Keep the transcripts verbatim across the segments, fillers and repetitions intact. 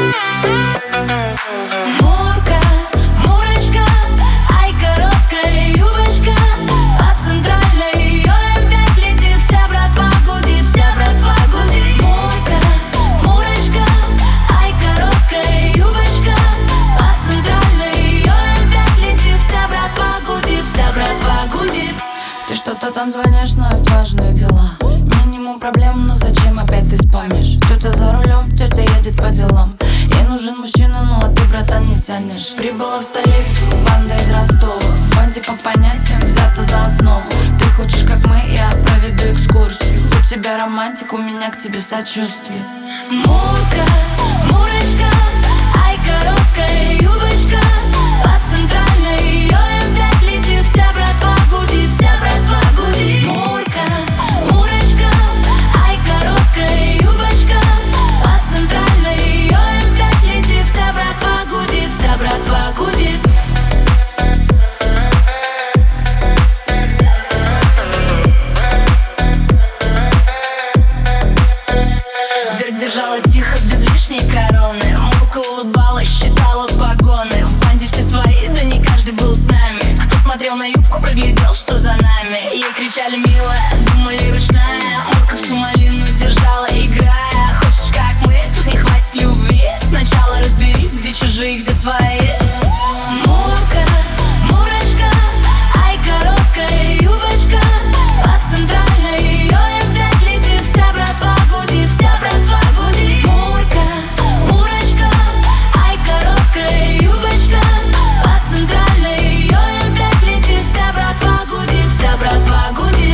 Мурка, Мурочка, ай, короткая юбочка, по центральной ее опять летит. Вся братва гудит, вся братва гудит. Мурка, Мурочка, ай, короткая юбочка, по центральной ее опять летит. Вся братва гудит, вся братва гудит. Ты что-то там звонишь, но есть важные дела. Минимум проблем, но зачем опять ты спамишь? Тетя за рулем, тетя едет по делам. Ей нужен мужчина, ну а ты, братан, не тянешь. Прибыла в столицу, банда из Ростова. В банде по понятиям взята за основу. Ты хочешь, как мы, я проведу экскурсию. У тебя романтик, у меня к тебе сочувствие. Мурка, Мурочка, ай, короткая юбочка, по центральной ее опять летит. Вся братва гудит, вся братва гудит. Мурка, Мурочка, ай, короткая юбочка, по центральной ее опять летит. Вся братва гудит, вся братва гудит. Дверь держала тихо, без лишней короны. Мурка улыбалась, считала погоны. В банде все свои, да не каждый был с нами. Кто смотрел на юбку, проглядел, что за нами. Ей кричали милая, думали ручная. Мурка всю малину держала, играя. Хочешь, как мы, тут не хватит любви. Сначала разберись, где чужие, где свои. Мурка, Мурочка, ай, короткая юбочка, по центральной ее опять летит. Вся братва гудит, вся братва гудит. Мурка, Мурочка, ай, короткая юбочка, по центральной ее опять летит. Вся братва гудит, вся братва гудит.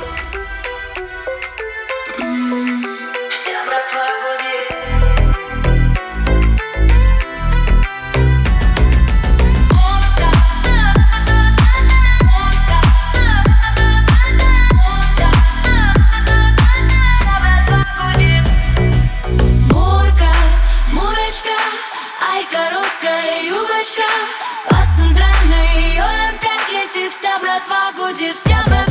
М-м, Вся братва гудит. Ай, короткая юбочка, по центральной ее опять летит. Вся братва гудит, вся братва.